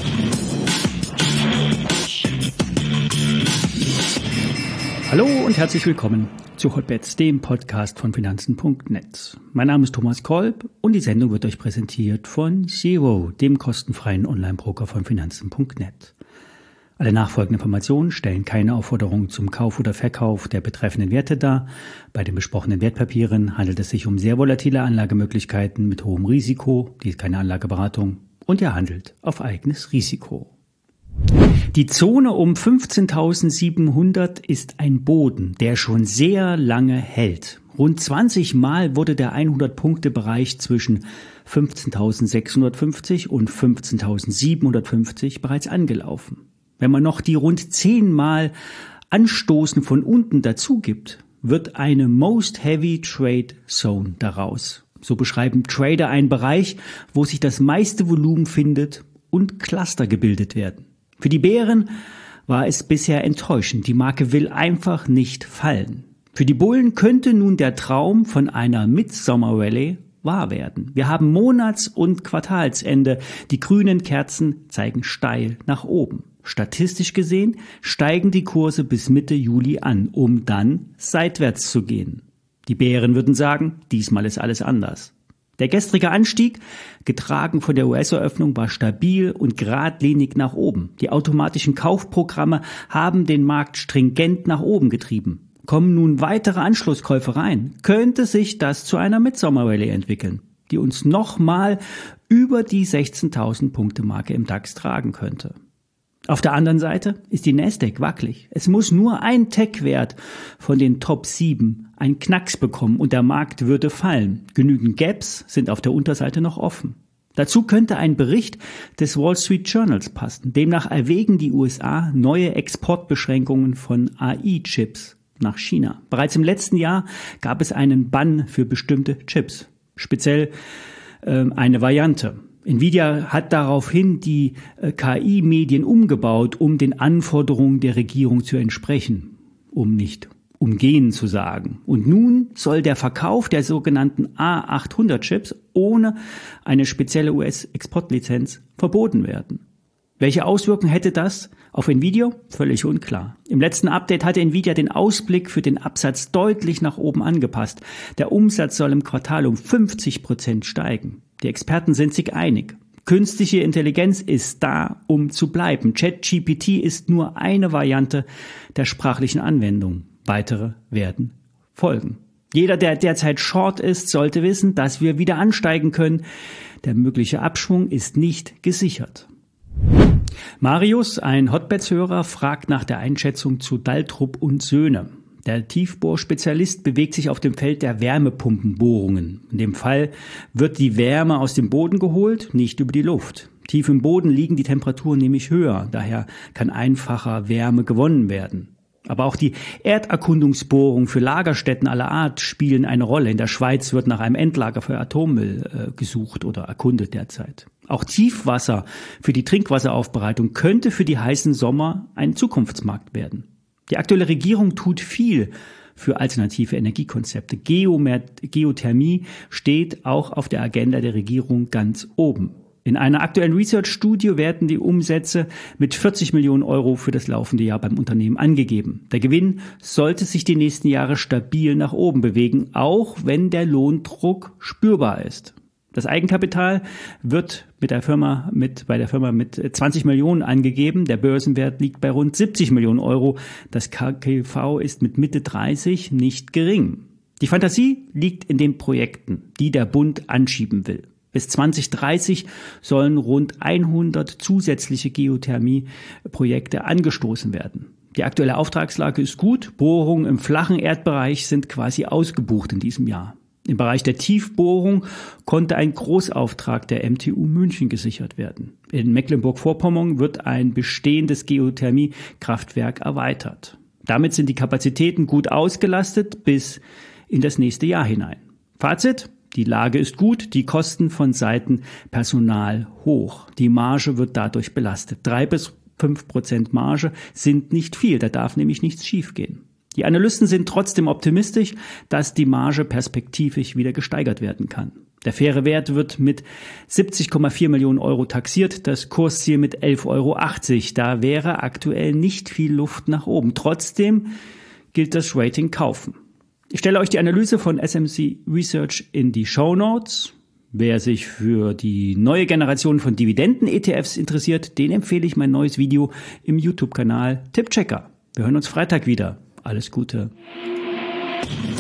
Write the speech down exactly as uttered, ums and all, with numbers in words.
Hallo und herzlich willkommen zu Hotbets, dem Podcast von Finanzen Punkt net. Mein Name ist Thomas Kolb und die Sendung wird euch präsentiert von Zero, dem kostenfreien Online-Broker von Finanzen Punkt net. Alle nachfolgenden Informationen stellen keine Aufforderung zum Kauf oder Verkauf der betreffenden Werte dar. Bei den besprochenen Wertpapieren handelt es sich um sehr volatile Anlagemöglichkeiten mit hohem Risiko, dies ist keine Anlageberatung, und ihr handelt auf eigenes Risiko. Die Zone um fünfzehntausendsiebenhundert ist ein Boden, der schon sehr lange hält. Rund zwanzig Mal wurde der hundert-Punkte-Bereich zwischen fünfzehntausendsechshundertfünfzig und fünfzehntausendsiebenhundertfünfzig bereits angelaufen. Wenn man noch die rund zehn Mal Anstoßen von unten dazu gibt, wird eine Most Heavy Trade Zone daraus. So beschreiben Trader einen Bereich, wo sich das meiste Volumen findet und Cluster gebildet werden. Für die Bären war es bisher enttäuschend. Die Marke will einfach nicht fallen. Für die Bullen könnte nun der Traum von einer Midsommer-Rallye wahr werden. Wir haben Monats- und Quartalsende. Die grünen Kerzen zeigen steil nach oben. Statistisch gesehen steigen die Kurse bis Mitte Juli an, um dann seitwärts zu gehen. Die Bären würden sagen, diesmal ist alles anders. Der gestrige Anstieg, getragen von der U S-Eröffnung, war stabil und geradlinig nach oben. Die automatischen Kaufprogramme haben den Markt stringent nach oben getrieben. Kommen nun weitere Anschlusskäufe rein, könnte sich das zu einer Midsommer-Rallye entwickeln, die uns nochmal über die sechzehntausend Punkte Marke im DAX tragen könnte. Auf der anderen Seite ist die Nasdaq wackelig. Es muss nur ein Tech-Wert von den Top sieben einen Knacks bekommen und der Markt würde fallen. Genügend Gaps sind auf der Unterseite noch offen. Dazu könnte ein Bericht des Wall Street Journals passen. Demnach erwägen die U S A neue Exportbeschränkungen von A I-Chips nach China. Bereits im letzten Jahr gab es einen Bann für bestimmte Chips, speziell äh, eine Variante. Nvidia hat daraufhin die äh, K I-Medien umgebaut, um den Anforderungen der Regierung zu entsprechen, um nicht umgehen zu sagen. Und nun soll der Verkauf der sogenannten A achthundert-Chips ohne eine spezielle U S-Exportlizenz verboten werden. Welche Auswirkungen hätte das auf Nvidia? Völlig unklar. Im letzten Update hatte Nvidia den Ausblick für den Absatz deutlich nach oben angepasst. Der Umsatz soll im Quartal um fünfzig Prozent steigen. Die Experten sind sich einig. Künstliche Intelligenz ist da, um zu bleiben. ChatGPT ist nur eine Variante der sprachlichen Anwendung. Weitere werden folgen. Jeder, der derzeit short ist, sollte wissen, dass wir wieder ansteigen können. Der mögliche Abschwung ist nicht gesichert. Marius, ein Hotbets-Hörer, fragt nach der Einschätzung zu Daltrup und Söhne. Der Tiefbohrspezialist bewegt sich auf dem Feld der Wärmepumpenbohrungen. In dem Fall wird die Wärme aus dem Boden geholt, nicht über die Luft. Tief im Boden liegen die Temperaturen nämlich höher, daher kann einfacher Wärme gewonnen werden. Aber auch die Erderkundungsbohrungen für Lagerstätten aller Art spielen eine Rolle. In der Schweiz wird nach einem Endlager für Atommüll äh, gesucht oder erkundet derzeit. Auch Tiefwasser für die Trinkwasseraufbereitung könnte für die heißen Sommer ein Zukunftsmarkt werden. Die aktuelle Regierung tut viel für alternative Energiekonzepte. Geothermie steht auch auf der Agenda der Regierung ganz oben. In einer aktuellen Research-Studie werden die Umsätze mit vierzig Millionen Euro für das laufende Jahr beim Unternehmen angegeben. Der Gewinn sollte sich die nächsten Jahre stabil nach oben bewegen, auch wenn der Lohndruck spürbar ist. Das Eigenkapital wird mit der Firma mit, bei der Firma mit zwanzig Millionen angegeben. Der Börsenwert liegt bei rund siebzig Millionen Euro. Das K G V ist mit Mitte dreißig nicht gering. Die Fantasie liegt in den Projekten, die der Bund anschieben will. Bis zwanzig dreißig sollen rund hundert zusätzliche Geothermie-Projekte angestoßen werden. Die aktuelle Auftragslage ist gut. Bohrungen im flachen Erdbereich sind quasi ausgebucht in diesem Jahr. Im Bereich der Tiefbohrung konnte ein Großauftrag der M T U München gesichert werden. In Mecklenburg-Vorpommern wird ein bestehendes Geothermiekraftwerk erweitert. Damit sind die Kapazitäten gut ausgelastet bis in das nächste Jahr hinein. Fazit: Die Lage ist gut, die Kosten von Seiten Personal hoch. Die Marge wird dadurch belastet. Drei bis fünf Prozent Marge sind nicht viel, da darf nämlich nichts schiefgehen. Die Analysten sind trotzdem optimistisch, dass die Marge perspektivisch wieder gesteigert werden kann. Der faire Wert wird mit siebzig Komma vier Millionen Euro taxiert, das Kursziel mit elf Euro achtzig. Da wäre aktuell nicht viel Luft nach oben. Trotzdem gilt das Rating kaufen. Ich stelle euch die Analyse von S M C Research in die Shownotes. Wer sich für die neue Generation von Dividenden-E T Fs interessiert, den empfehle ich mein neues Video im YouTube-Kanal Tippchecker. Wir hören uns Freitag wieder. Alles Gute.